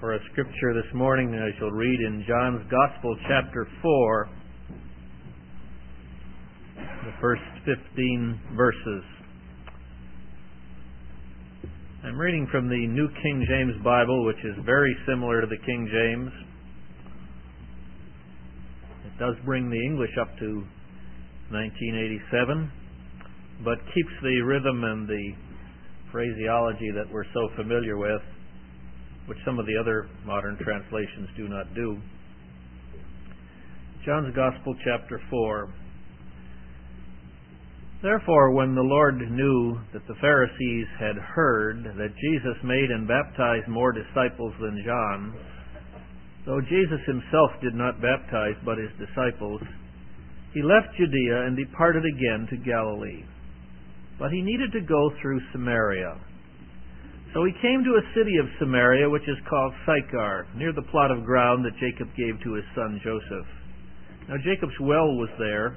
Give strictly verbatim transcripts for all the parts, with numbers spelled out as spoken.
For a scripture this morning, I shall read in John's Gospel, chapter four, the first fifteen verses. I'm reading from the New King James Bible, which is very similar to the King James. It does bring the English up to nineteen eighty-seven, but keeps the rhythm and the phraseology that we're so familiar with, which some of the other modern translations do not do. John's Gospel, chapter four. Therefore, when the Lord knew that the Pharisees had heard that Jesus made and baptized more disciples than John, though Jesus himself did not baptize but his disciples, he left Judea and departed again to Galilee. But he needed to go through Samaria. So he came to a city of Samaria, which is called Sychar, near the plot of ground that Jacob gave to his son Joseph. Now Jacob's well was there.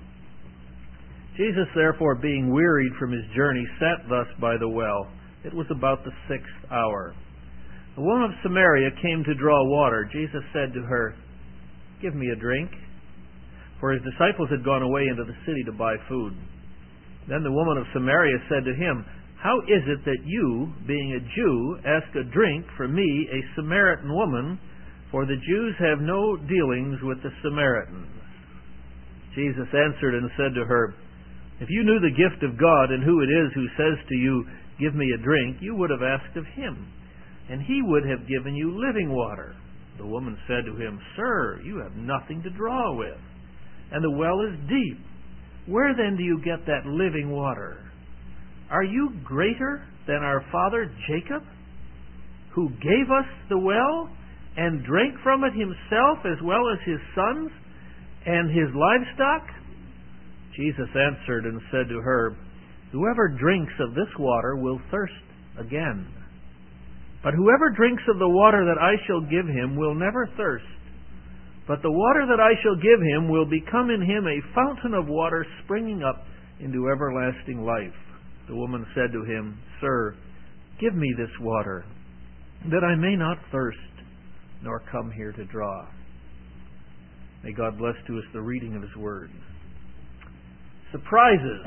Jesus, therefore, being wearied from his journey, sat thus by the well. It was about the sixth hour. A woman of Samaria came to draw water. Jesus said to her, "Give me a drink." For his disciples had gone away into the city to buy food. Then the woman of Samaria said to him, "How is it that you, being a Jew, ask a drink from me, a Samaritan woman? For the Jews have no dealings with the Samaritans." Jesus answered and said to her, "If you knew the gift of God and who it is who says to you, 'Give me a drink,' you would have asked of him, and he would have given you living water." The woman said to him, "Sir, you have nothing to draw with, and the well is deep. Where then do you get that living water? Are you greater than our father Jacob, who gave us the well and drank from it himself as well as his sons and his livestock?" Jesus answered and said to her, "Whoever drinks of this water will thirst again. But whoever drinks of the water that I shall give him will never thirst. But the water that I shall give him will become in him a fountain of water springing up into everlasting life." The woman said to him, "Sir, give me this water, that I may not thirst, nor come here to draw." May God bless to us the reading of his word. Surprises.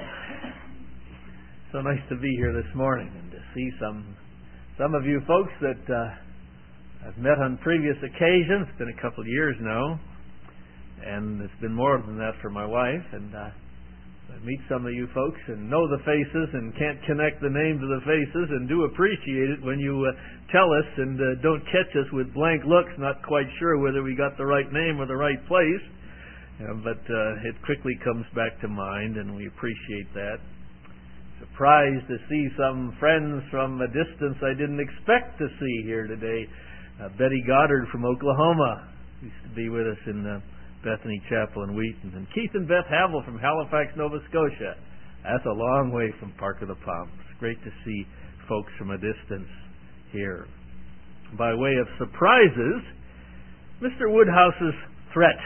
So nice to be here this morning and to see some some of you folks that uh, I've met on previous occasions. It's been a couple of years now, and it's been more than that for my wife. And uh, I meet some of you folks and know the faces and can't connect the names of the faces, and do appreciate it when you uh, tell us and uh, don't catch us with blank looks, not quite sure whether we got the right name or the right place. Uh, but uh, it quickly comes back to mind, and we appreciate that. Surprised to see some friends from a distance I didn't expect to see here today. Uh, Betty Goddard from Oklahoma used to be with us in uh, Bethany Chapel in Wheaton. And Keith and Beth Havel from Halifax, Nova Scotia. That's a long way from Park of the Palms. Great to see folks from a distance here. By way of surprises, Mister Woodhouse's threat.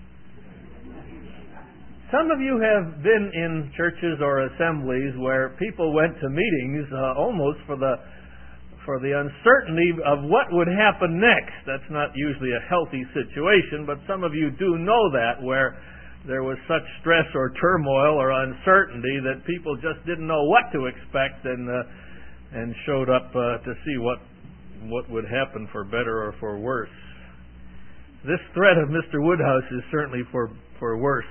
Some of you have been in churches or assemblies where people went to meetings uh, almost for the for the uncertainty of what would happen next. That's not usually a healthy situation, but some of you do know that, where there was such stress or turmoil or uncertainty that people just didn't know what to expect, and uh, and showed up uh, to see what what would happen for better or for worse. This threat of Mister Woodhouse is certainly for for worse.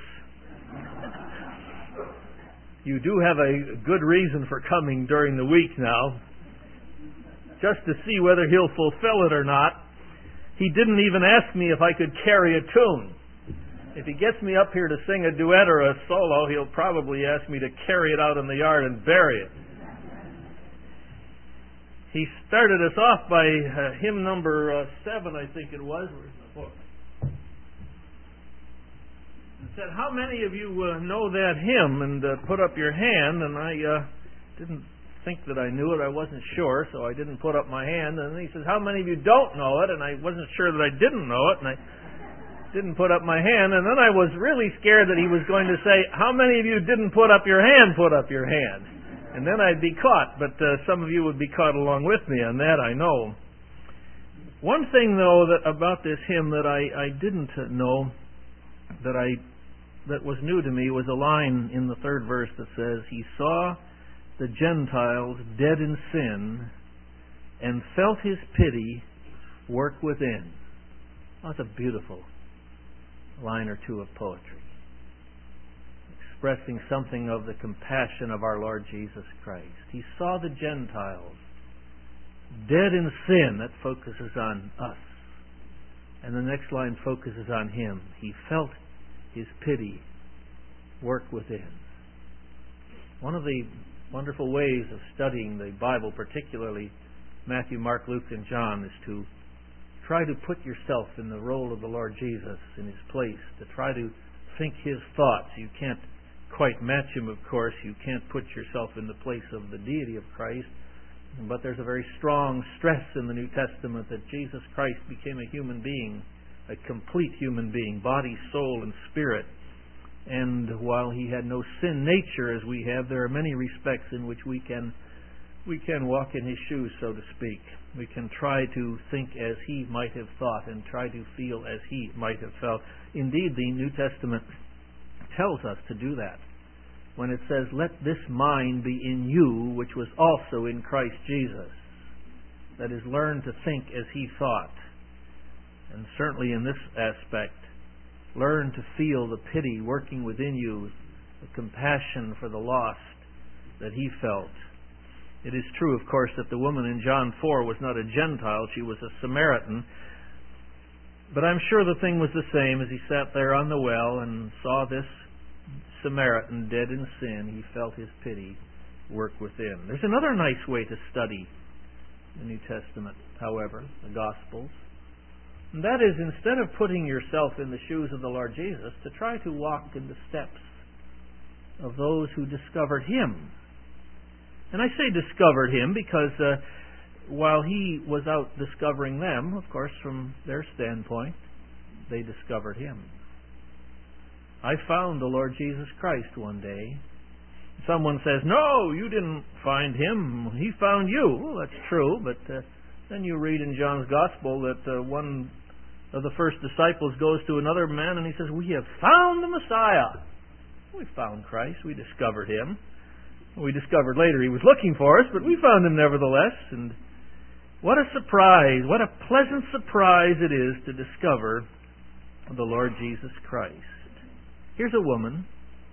You do have a good reason for coming during the week now, just to see whether he'll fulfill it or not. He didn't even ask me if I could carry a tune. If he gets me up here to sing a duet or a solo, he'll probably ask me to carry it out in the yard and bury it. He started us off by uh, hymn number uh, seven, I think it was. Where's my book? And said, "How many of you uh, know that hymn?" And uh, put up your hand, and I uh, didn't think that I knew it. I wasn't sure, so I didn't put up my hand. And then he says, "How many of you don't know it?" And I wasn't sure that I didn't know it, and I didn't put up my hand. And then I was really scared that he was going to say, "How many of you didn't put up your hand? Put up your hand." And then I'd be caught, but uh, some of you would be caught along with me on that, I know. One thing, though, that about this hymn that I, I didn't know, that I that was new to me, was a line in the third verse that says, "He saw the Gentiles dead in sin, and felt His pity work within." That's a beautiful line or two of poetry, expressing something of the compassion of our Lord Jesus Christ. He saw the Gentiles dead in sin. That focuses on us. And the next line focuses on Him. He felt His pity work within. One of the wonderful ways of studying the Bible, particularly Matthew, Mark, Luke, and John, is to try to put yourself in the role of the Lord Jesus, in His place, to try to think His thoughts. You can't quite match Him, of course. You can't put yourself in the place of the deity of Christ. But there's a very strong stress in the New Testament that Jesus Christ became a human being, a complete human being, body, soul, and spirit. And while He had no sin nature as we have, there are many respects in which we can we can walk in His shoes, so to speak. We can try to think as He might have thought and try to feel as He might have felt. Indeed, the New Testament tells us to do that when it says, "Let this mind be in you, which was also in Christ Jesus." That is, learn to think as He thought. And certainly in this aspect, learn to feel the pity working within you, the compassion for the lost that He felt. It is true, of course, that the woman in John four was not a Gentile. She was a Samaritan. But I'm sure the thing was the same as He sat there on the well and saw this Samaritan dead in sin. He felt His pity work within. There's another nice way to study the New Testament, however, the Gospels. And that is, instead of putting yourself in the shoes of the Lord Jesus, to try to walk in the steps of those who discovered Him. And I say discovered Him because uh, while He was out discovering them, of course, from their standpoint, they discovered Him. I found the Lord Jesus Christ one day. Someone says, "No, you didn't find Him. He found you." Well, that's true, but uh, then you read in John's Gospel that uh, one of the first disciples goes to another man and he says, "We have found the Messiah." We found Christ. We discovered Him. We discovered later He was looking for us, but we found Him nevertheless. And what a surprise, what a pleasant surprise it is to discover the Lord Jesus Christ. Here's a woman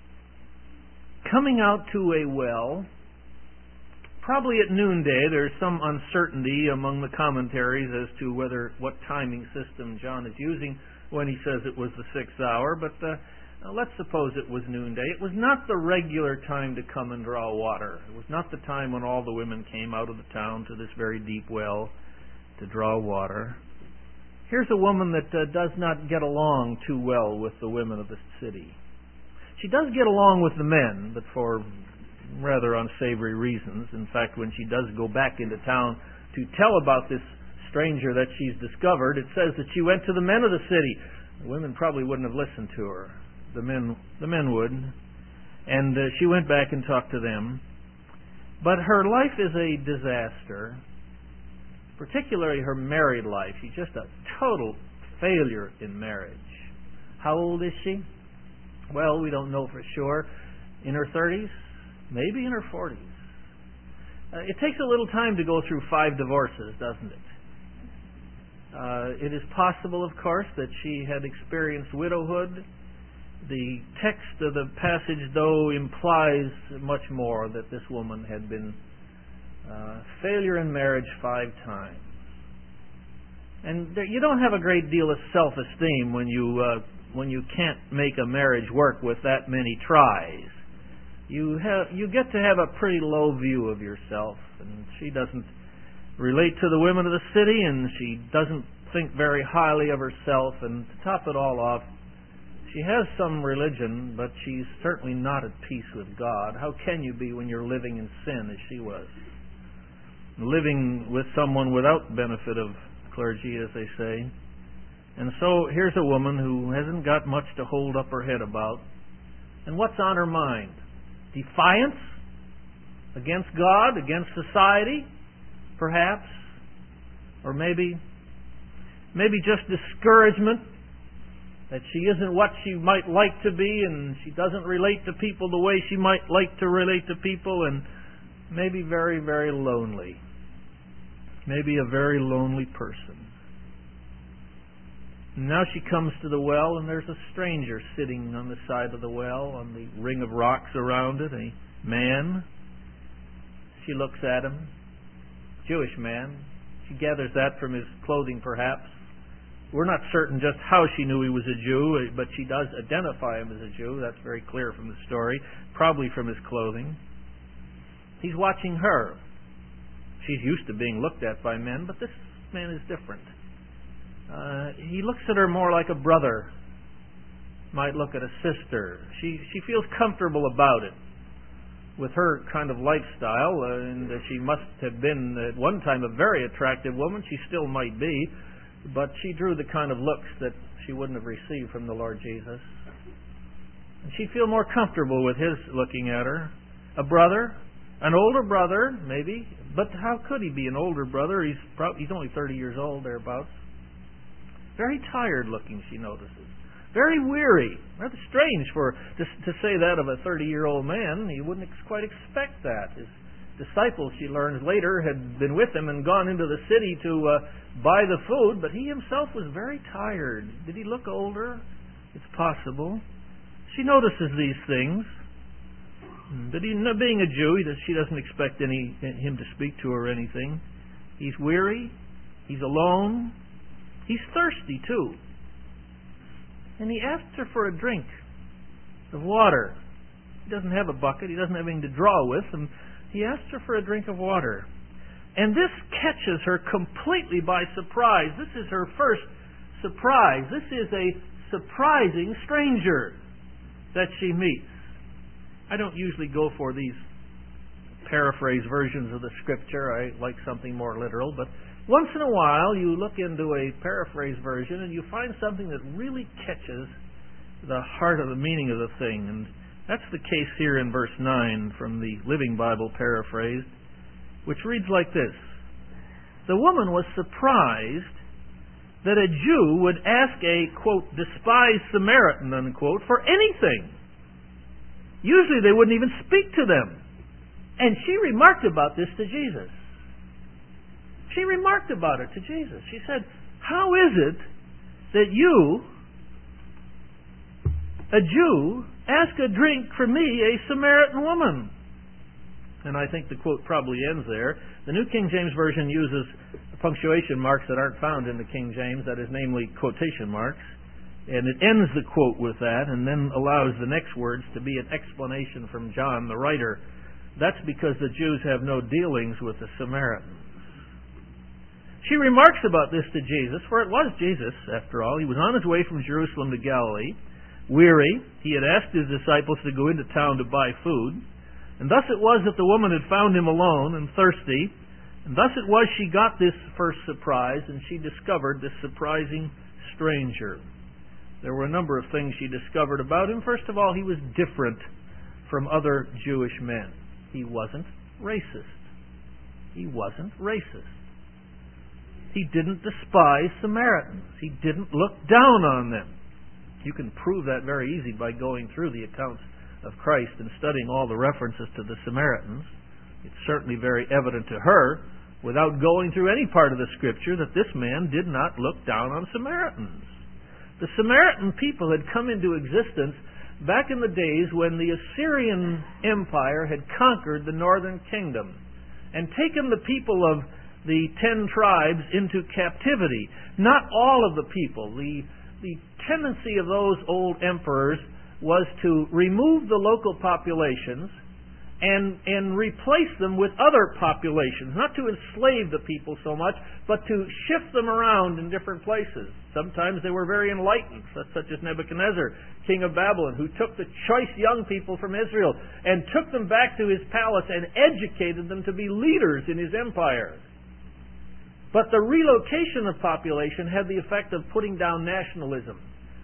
coming out to a well, probably at noonday. There's some uncertainty among the commentaries as to whether what timing system John is using when he says it was the sixth hour, but uh, let's suppose it was noonday. It was not the regular time to come and draw water. It was not the time when all the women came out of the town to this very deep well to draw water. Here's a woman that uh, does not get along too well with the women of the city. She does get along with the men, but for rather unsavory reasons. In fact, when she does go back into town to tell about this stranger that she's discovered, it says that she went to the men of the city. The women probably wouldn't have listened to her. The men, the men would. And uh, she went back and talked to them. But her life is a disaster. Particularly her married life. She's just a total failure in marriage. How old is she? Well, we don't know for sure. In her thirties? Maybe in her forties. Uh, it takes a little time to go through five divorces, doesn't it? Uh, it is possible, of course, that she had experienced widowhood. The text of the passage, though, implies much more, that this woman had been Uh, failure in marriage five times. And there, you don't have a great deal of self-esteem when you uh, when you can't make a marriage work with that many tries. You have you get to have a pretty low view of yourself. And she doesn't relate to the women of the city, and she doesn't think very highly of herself. And to top it all off, she has some religion, but she's certainly not at peace with God. How can you be when you're living in sin as she was? Living with someone without benefit of clergy, as they say. And so here's a woman who hasn't got much to hold up her head about. And what's on her mind? Defiance against God, against society, perhaps? Or maybe maybe just discouragement that she isn't what she might like to be, and she doesn't relate to people the way she might like to relate to people, and maybe very, very lonely. Maybe a very lonely person. And now she comes to the well, and there's a stranger sitting on the side of the well, on the ring of rocks around it, a man. She looks at him, Jewish man. She gathers that from his clothing, perhaps. We're not certain just how she knew he was a Jew, but she does identify him as a Jew. That's very clear from the story, probably from his clothing. He's watching her. She's used to being looked at by men, but this man is different. Uh, he looks at her more like a brother might look at a sister. She she feels comfortable about it. With her kind of lifestyle, uh, and she must have been at one time a very attractive woman. She still might be, but she drew the kind of looks that she wouldn't have received from the Lord Jesus. And she'd feel more comfortable with his looking at her. A brother, an older brother, maybe, but how could he be an older brother? He's probably, he's only thirty years old, thereabouts. Very tired looking, she notices. Very weary. Rather strange for to, to say that of a thirty-year-old man. He wouldn't ex- quite expect that. His disciples, she learns later, had been with him and gone into the city to uh, buy the food, but he himself was very tired. Did he look older? It's possible. She notices these things. But he, being a Jew, he does, she doesn't expect any him to speak to her or anything. He's weary. He's alone. He's thirsty, too. And he asks her for a drink of water. He doesn't have a bucket. He doesn't have anything to draw with. And he asks her for a drink of water. And this catches her completely by surprise. This is her first surprise. This is a surprising stranger that she meets. I don't usually go for these paraphrase versions of the Scripture. I like something more literal. But once in a while, you look into a paraphrase version and you find something that really catches the heart of the meaning of the thing. And that's the case here in verse nine from the Living Bible paraphrased, which reads like this. The woman was surprised that a Jew would ask a, quote, despised Samaritan, unquote, for anything. Usually they wouldn't even speak to them. And she remarked about this to Jesus. She remarked about it to Jesus. She said, how is it that you, a Jew, ask a drink from me, a Samaritan woman? And I think the quote probably ends there. The New King James Version uses punctuation marks that aren't found in the King James, that is, namely quotation marks. And it ends the quote with that and then allows the next words to be an explanation from John, the writer. That's because the Jews have no dealings with the Samaritans. She remarks about this to Jesus, for it was Jesus, after all. He was on his way from Jerusalem to Galilee, weary. He had asked his disciples to go into town to buy food. And thus it was that the woman had found him alone and thirsty. And thus it was she got this first surprise, and she discovered this surprising stranger. There were a number of things she discovered about him. First of all, he was different from other Jewish men. He wasn't racist. He wasn't racist. He didn't despise Samaritans. He didn't look down on them. You can prove that very easy by going through the accounts of Christ and studying all the references to the Samaritans. It's certainly very evident to her, without going through any part of the Scripture, that this man did not look down on Samaritans. The Samaritan people had come into existence back in the days when the Assyrian Empire had conquered the northern kingdom and taken the people of the ten tribes into captivity. Not all of the people. The, the tendency of those old emperors was to remove the local populations and, and replace them with other populations. Not to enslave the people so much, but to shift them around in different places. Sometimes they were very enlightened, such as Nebuchadnezzar, king of Babylon, who took the choice young people from Israel and took them back to his palace and educated them to be leaders in his empire. But the relocation of population had the effect of putting down nationalism,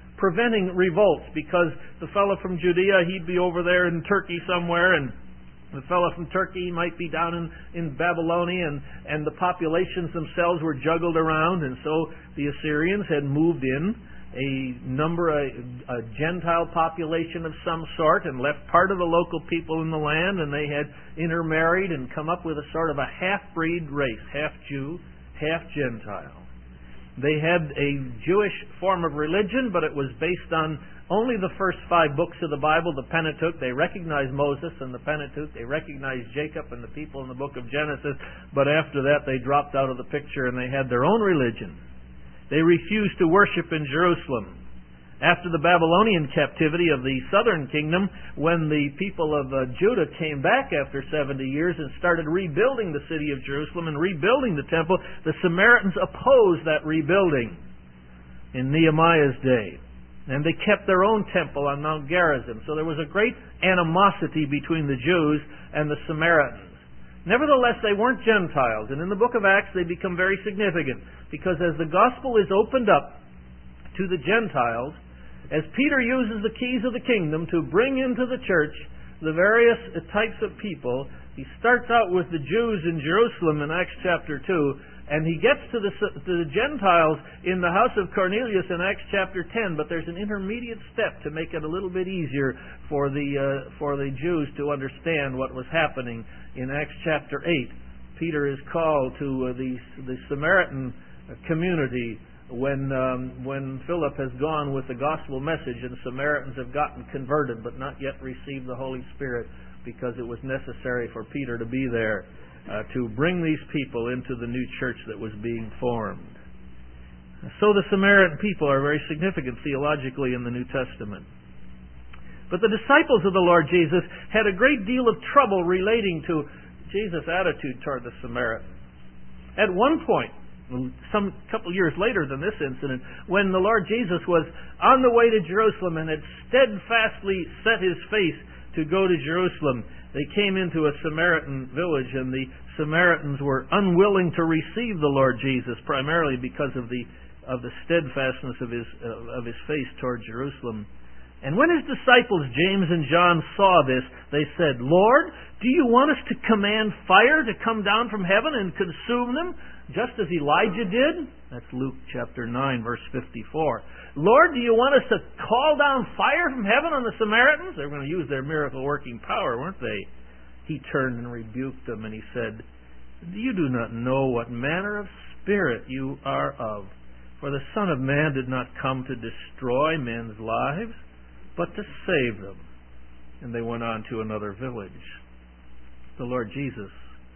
preventing revolts, because the fellow from Judea, he'd be over there in Turkey somewhere, and The fellow from Turkey might be down in, in Babylonia, and, and the populations themselves were juggled around, and so the Assyrians had moved in a number, a, a Gentile population of some sort, and left part of the local people in the land, and they had intermarried and come up with a sort of a half-breed race, half Jew, half Gentile. They had a Jewish form of religion, but it was based on only the first five books of the Bible, the Pentateuch. They recognized Moses and the Pentateuch. They recognized Jacob and the people in the book of Genesis. But after that, they dropped out of the picture and they had their own religion. They refused to worship in Jerusalem. After the Babylonian captivity of the southern kingdom, when the people of uh, Judah came back after seventy years and started rebuilding the city of Jerusalem and rebuilding the temple, the Samaritans opposed that rebuilding in Nehemiah's day. And they kept their own temple on Mount Gerizim. So there was a great animosity between the Jews and the Samaritans. Nevertheless, they weren't Gentiles. And in the book of Acts, they become very significant. Because as the gospel is opened up to the Gentiles, as Peter uses the keys of the kingdom to bring into the church the various types of people, he starts out with the Jews in Jerusalem in Acts chapter two, and he gets to the, to the Gentiles in the house of Cornelius in Acts chapter ten, but there's an intermediate step to make it a little bit easier for the, uh, for the Jews to understand what was happening in Acts chapter eight. Peter is called to uh, the, the Samaritan community when um, when Philip has gone with the gospel message, and Samaritans have gotten converted but not yet received the Holy Spirit, because it was necessary for Peter to be there uh, to bring these people into the new church that was being formed. So the Samaritan people are very significant theologically in the New Testament. But the disciples of the Lord Jesus had a great deal of trouble relating to Jesus' attitude toward the Samaritan. At one point, some couple years later than this incident, when the Lord Jesus was on the way to Jerusalem and had steadfastly set his face to go to Jerusalem, they came into a Samaritan village, and the Samaritans were unwilling to receive the Lord Jesus, primarily because of the of the steadfastness of his uh, of his face toward Jerusalem. And when his disciples James and John saw this, they said, "Lord, do you want us to command fire to come down from heaven and consume them, just as Elijah did?" That's Luke chapter nine, verse fifty-four. "Lord, do you want us to call down fire from heaven on the Samaritans?" They were going to use their miracle-working power, weren't they? He turned and rebuked them, and he said, "You do not know what manner of spirit you are of. For the Son of Man did not come to destroy men's lives, but to save them." And they went on to another village. The Lord Jesus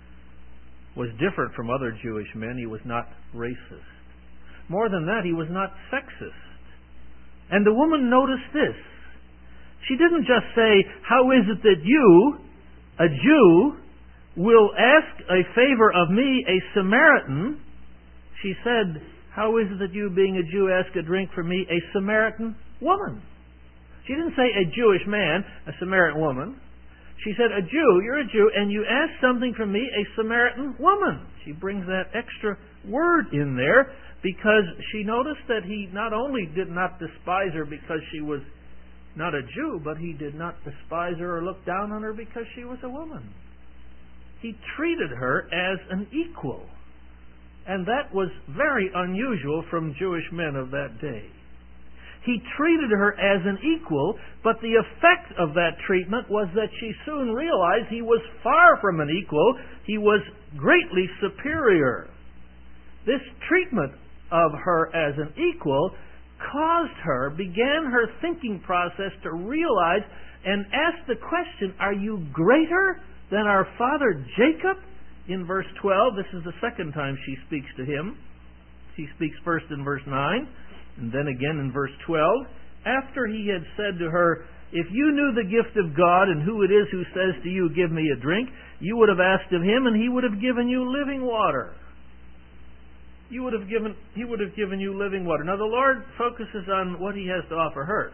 was different from other Jewish men. He was not racist. More than that, he was not sexist. And the woman noticed this. She didn't just say, "How is it that you, a Jew, will ask a favor of me, a Samaritan?" She said, "How is it that you, being a Jew, ask a drink from me, a Samaritan woman?" She didn't say a Jewish man, a Samaritan woman. She said, "A Jew, you're a Jew, and you ask something from me, a Samaritan woman." She brings that extra word in there because she noticed that he not only did not despise her because she was not a Jew, but he did not despise her or look down on her because she was a woman. He treated her as an equal. And that was very unusual from Jewish men of that day. He treated her as an equal, but the effect of that treatment was that she soon realized he was far from an equal. He was greatly superior. This treatment of her as an equal caused her, began her thinking process to realize and ask the question, "Are you greater than our father Jacob?" In verse twelve, this is the second time she speaks to him. She speaks first in verse nine, and then again in verse twelve. After he had said to her, "If you knew the gift of God and who it is who says to you, 'Give me a drink,' you would have asked of him, and he would have given you living water." You would have given, he would have given you living water. Now the Lord focuses on what he has to offer her.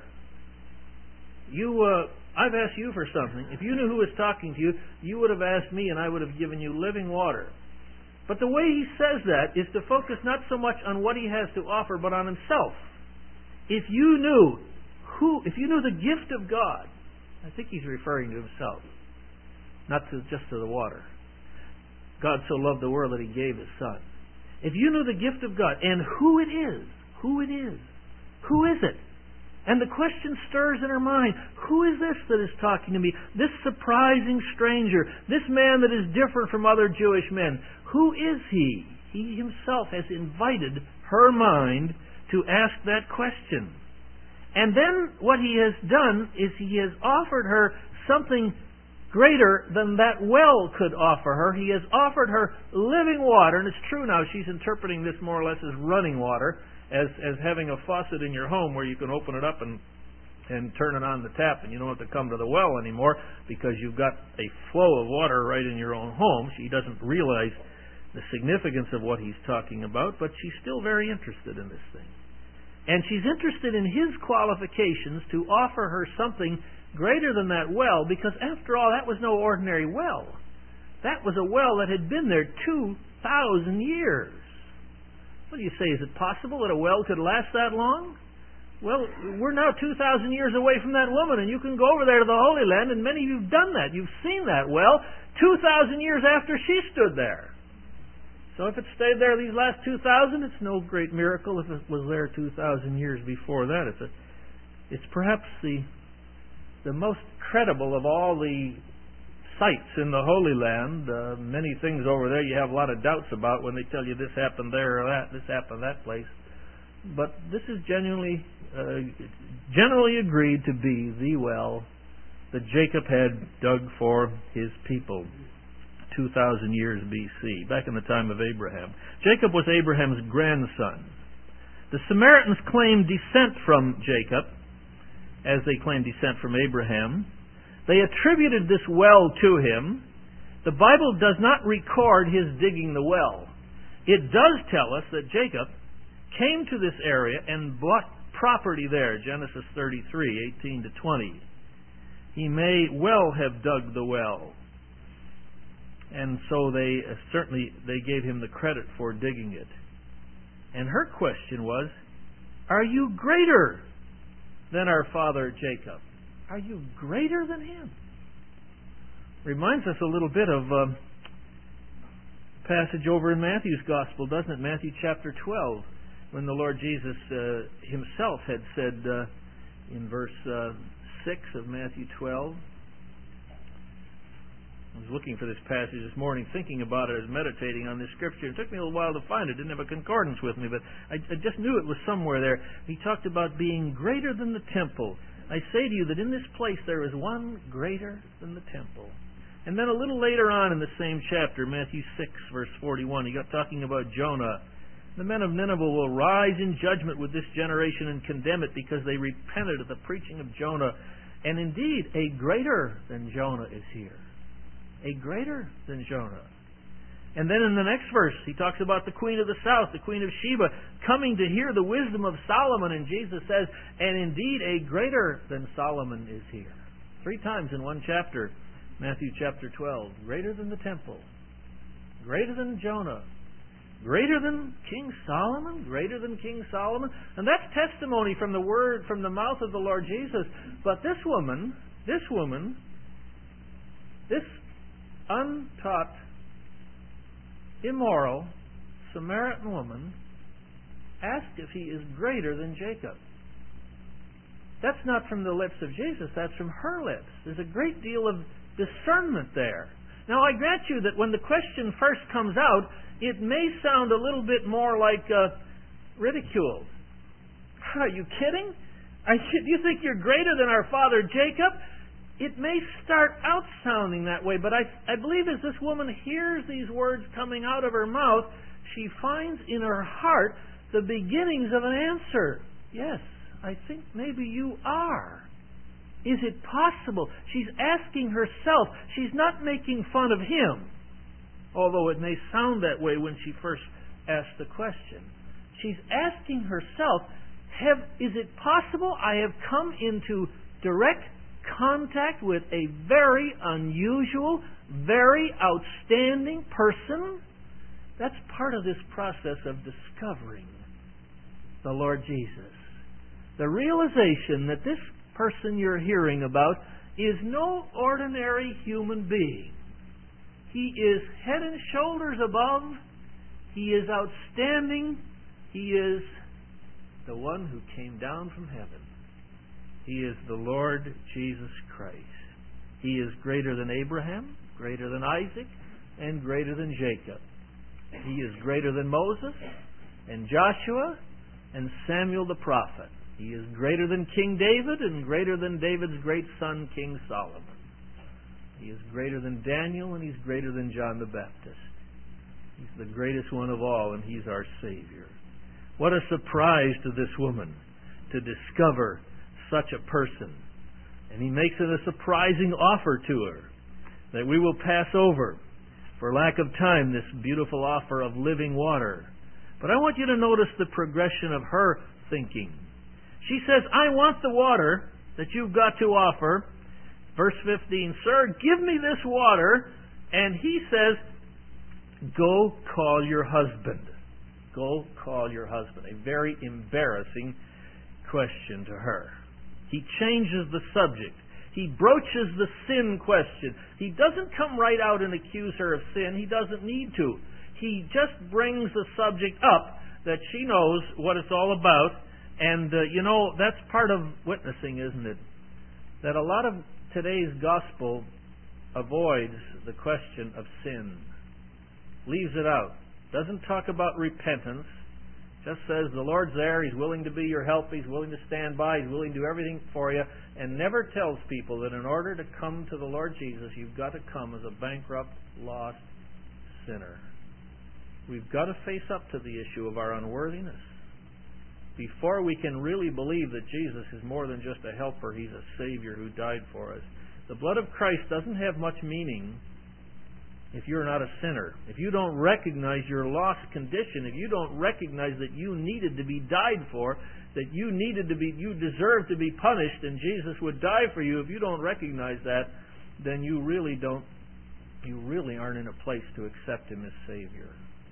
You, uh, I've asked you for something. If you knew who was talking to you, you would have asked me, and I would have given you living water. But the way he says that is to focus not so much on what he has to offer, but on himself. If you knew who, if you knew the gift of God, I think he's referring to himself. not to, just to the water. God so loved the world that He gave His Son. If you knew the gift of God and who it is, who it is, who is it? And the question stirs in her mind, who is this that is talking to me? This surprising stranger, this man that is different from other Jewish men. Who is he? He himself has invited her mind to ask that question. And then what he has done is he has offered her something greater than that well could offer her. He has offered her living water. And it's true now, she's interpreting this more or less as running water. As as having a faucet in your home where you can open it up and and turn it on the tap, and you don't have to come to the well anymore because you've got a flow of water right in your own home. She doesn't realize the significance of what he's talking about, but she's still very interested in this thing. And she's interested in his qualifications to offer her something greater than that well, because after all, that was no ordinary well. That was a well that had been there two thousand years. What do you say? Is it possible that a well could last that long? Well, we're now two thousand years away from that woman, and you can go over there to the Holy Land, and many of you have done that. You've seen that well two thousand years after she stood there. So if it stayed there these last two thousand, it's no great miracle if it was there two thousand years before that. It's, a, it's perhaps the, the most credible of all the sites in the Holy Land. Uh, many things over there you have a lot of doubts about when they tell you this happened there or that, this happened that place. But this is genuinely, uh, generally agreed to be the well that Jacob had dug for his people two thousand years B C, back in the time of Abraham. Jacob was Abraham's grandson. The Samaritans claimed descent from Jacob, as they claimed descent from Abraham. They attributed this well to him. The Bible does not record his digging the well. It does tell us that Jacob came to this area and bought property there, Genesis thirty-three, eighteen to twenty. He may well have dug the well. And so they uh, certainly they gave him the credit for digging it. And her question was, are you greater than our father Jacob? Are you greater than him? Reminds us a little bit of a passage over in Matthew's Gospel, doesn't it? Matthew chapter twelve, when the Lord Jesus uh, himself had said uh, in verse uh, six of Matthew twelve, I was looking for this passage this morning, thinking about it, as meditating on this scripture. It took me a little while to find it. Didn't have a concordance with me, but I, I just knew it was somewhere there. He talked about being greater than the temple. I say to you that in this place there is one greater than the temple. And then a little later on in the same chapter, Matthew six, verse forty-one, he got talking about Jonah. The men of Nineveh will rise in judgment with this generation and condemn it because they repented at the preaching of Jonah. And indeed, a greater than Jonah is here. A greater than Jonah. And then in the next verse, he talks about the queen of the south, the queen of Sheba, coming to hear the wisdom of Solomon. And Jesus says, and indeed a greater than Solomon is here. Three times in one chapter, Matthew chapter twelve. Greater than the temple. Greater than Jonah. Greater than King Solomon. Greater than King Solomon. And that's testimony from the word, from the mouth of the Lord Jesus. But this woman, this woman, this untaught, immoral Samaritan woman asked if he is greater than Jacob. That's not from the lips of Jesus, that's from her lips. There's a great deal of discernment there. Now I grant you that when the question first comes out, it may sound a little bit more like uh, ridicule. Are you kidding? Are you, do you think you're greater than our father Jacob? It may start out sounding that way, but I, I believe as this woman hears these words coming out of her mouth, she finds in her heart the beginnings of an answer. Yes, I think maybe you are. Is it possible? She's asking herself. She's not making fun of him, although it may sound that way when she first asked the question. She's asking herself, have, is it possible I have come into direct contact with a very unusual, very outstanding person? That's part of this process of discovering the Lord Jesus. The realization that this person you're hearing about is no ordinary human being. He is head and shoulders above. He is outstanding. He is the one who came down from heaven. He is the Lord Jesus Christ. He is greater than Abraham, greater than Isaac, and greater than Jacob. He is greater than Moses and Joshua and Samuel the prophet. He is greater than King David and greater than David's great son, King Solomon. He is greater than Daniel and he's greater than John the Baptist. He's the greatest one of all, and he's our Savior. What a surprise to this woman to discover such a person. And he makes it a surprising offer to her that we will pass over for lack of time, this beautiful offer of living water. But I want you to notice the progression of her thinking. She says, I want the water that you've got to offer. Verse fifteen, Sir, give me this water. And he says, go call your husband. Go call your husband. A very embarrassing question to her. He changes the subject. He broaches the sin question. He doesn't come right out and accuse her of sin. He doesn't need to. He just brings the subject up that she knows what it's all about. And, uh, you know, that's part of witnessing, isn't it? That a lot of today's gospel avoids the question of sin. Leaves it out. Doesn't talk about repentance. Just says the Lord's there. He's willing to be your help. He's willing to stand by. He's willing to do everything for you. And never tells people that in order to come to the Lord Jesus, you've got to come as a bankrupt, lost sinner. We've got to face up to the issue of our unworthiness. Before we can really believe that Jesus is more than just a helper, He's a Savior who died for us. The blood of Christ doesn't have much meaning if you're not a sinner. If you don't recognize your lost condition, if you don't recognize that you needed to be died for, that you needed to be, you deserve to be punished and Jesus would die for you, if you don't recognize that, then you really don't, you really aren't in a place to accept Him as Savior.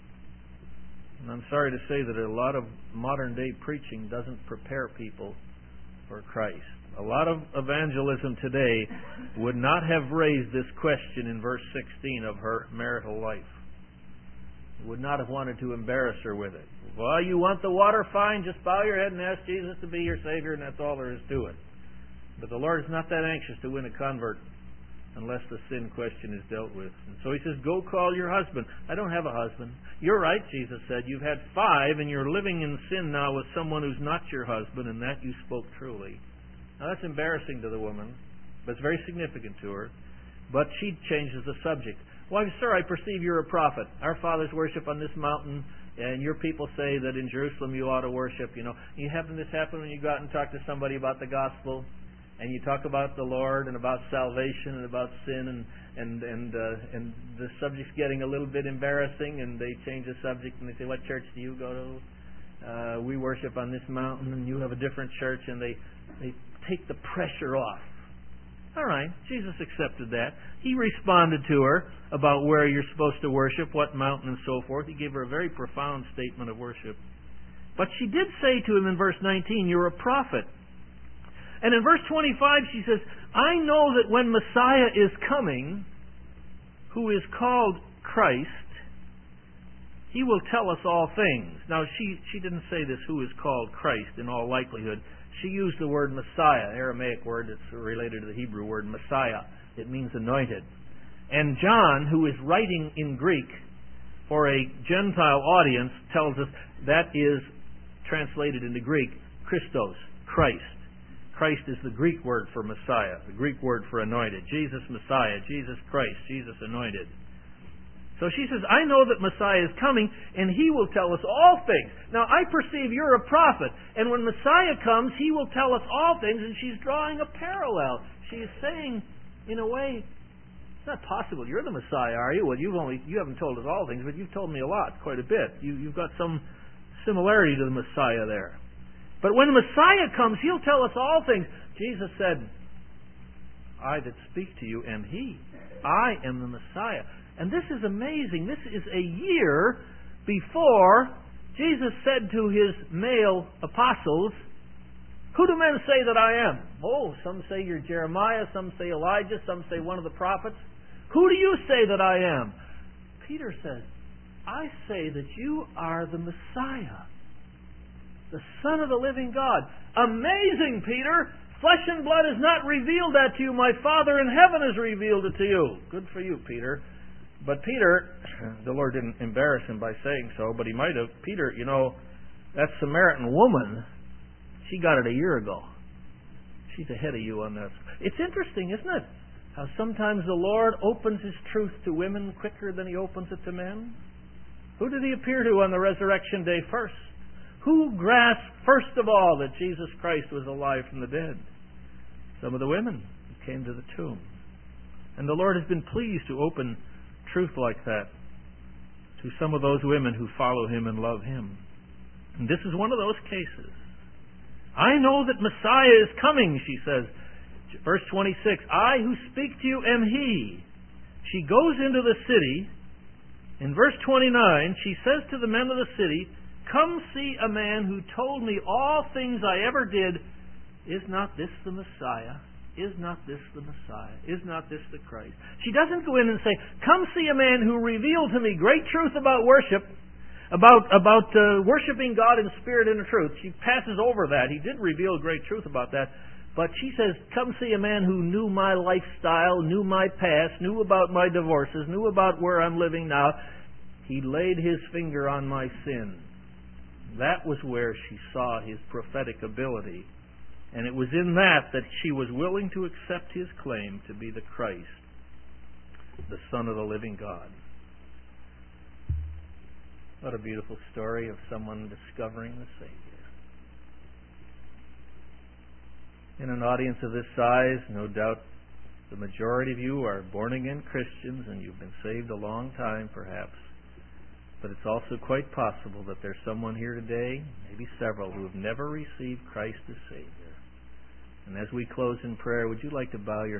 And I'm sorry to say that a lot of modern day preaching doesn't prepare people for Christ. A lot of evangelism today would not have raised this question in verse sixteen of her marital life. Would not have wanted to embarrass her with it. Well, you want the water? Fine. Just bow your head and ask Jesus to be your Savior, and that's all there is to it. But the Lord is not that anxious to win a convert unless the sin question is dealt with. And so He says, go call your husband. I don't have a husband. You're right, Jesus said. You've had five, and you're living in sin now with someone who's not your husband, and that you spoke truly. Now, that's embarrassing to the woman, but it's very significant to her. But she changes the subject. Why, sir, I perceive you're a prophet. Our fathers worship on this mountain, and your people say that in Jerusalem you ought to worship. You know, you happen this happen when you go out and talk to somebody about the gospel, and you talk about the Lord and about salvation and about sin, and and and uh, and the subject's getting a little bit embarrassing, and they change the subject and they say, "What church do you go to?" Uh, we worship on this mountain, and you have a different church, and they they take the pressure off. All right, Jesus accepted that. He responded to her about where you're supposed to worship, what mountain, and so forth. He gave her a very profound statement of worship. But she did say to him in verse nineteen, "You're a prophet." And in verse twenty-five, she says, "I know that when Messiah is coming, who is called Christ, He will tell us all things." Now, she, she didn't say this, who is called Christ, in all likelihood. She used the word Messiah, an Aramaic word that's related to the Hebrew word Messiah. It means anointed. And John, who is writing in Greek for a Gentile audience, tells us that is translated into Greek, Christos, Christ. Christ is the Greek word for Messiah, the Greek word for anointed. Jesus Messiah, Jesus Christ, Jesus anointed. So she says, I know that Messiah is coming, and He will tell us all things. Now, I perceive you're a prophet, and when Messiah comes, He will tell us all things, and she's drawing a parallel. She's saying, in a way, it's not possible. You're the Messiah, are you? Well, you've only you haven't told us all things, but you've told me a lot, quite a bit. You, you've got some similarity to the Messiah there. But when the Messiah comes, He'll tell us all things. Jesus said, I that speak to you am He. I am the Messiah. And this is amazing. This is a year before Jesus said to His male apostles, Who do men say that I am? Oh, some say you're Jeremiah, some say Elijah, some say one of the prophets. Who do you say that I am? Peter says, I say that you are the Messiah, the Son of the living God. Amazing, Peter! Flesh and blood has not revealed that to you. My Father in heaven has revealed it to you. Good for you, Peter. But Peter, the Lord didn't embarrass him by saying so, but he might have. Peter, you know, that Samaritan woman, she got it a year ago. She's ahead of you on that. It's interesting, isn't it? How sometimes the Lord opens His truth to women quicker than He opens it to men. Who did He appear to on the resurrection day first? Who grasped first of all that Jesus Christ was alive from the dead? Some of the women who came to the tomb. And the Lord has been pleased to open truth like that to some of those women who follow Him and love Him. And this is one of those cases. I know that Messiah is coming, she says. Verse twenty-six, I who speak to you am He. She goes into the city. In verse twenty-nine, she says to the men of the city, come see a man who told me all things I ever did. Is not this the Messiah? Is not this the Messiah? Is not this the Christ? She doesn't go in and say, come see a man who revealed to me great truth about worship, about about uh, worshiping God in spirit and in truth. She passes over that. He did reveal great truth about that. But she says, come see a man who knew my lifestyle, knew my past, knew about my divorces, knew about where I'm living now. He laid His finger on my sin. That was where she saw His prophetic ability. And it was in that that she was willing to accept His claim to be the Christ, the Son of the living God. What a beautiful story of someone discovering the Savior. In an audience of this size, no doubt the majority of you are born-again Christians and you've been saved a long time perhaps. But it's also quite possible that there's someone here today, maybe several, who have never received Christ as Savior. And as we close in prayer, would you like to bow your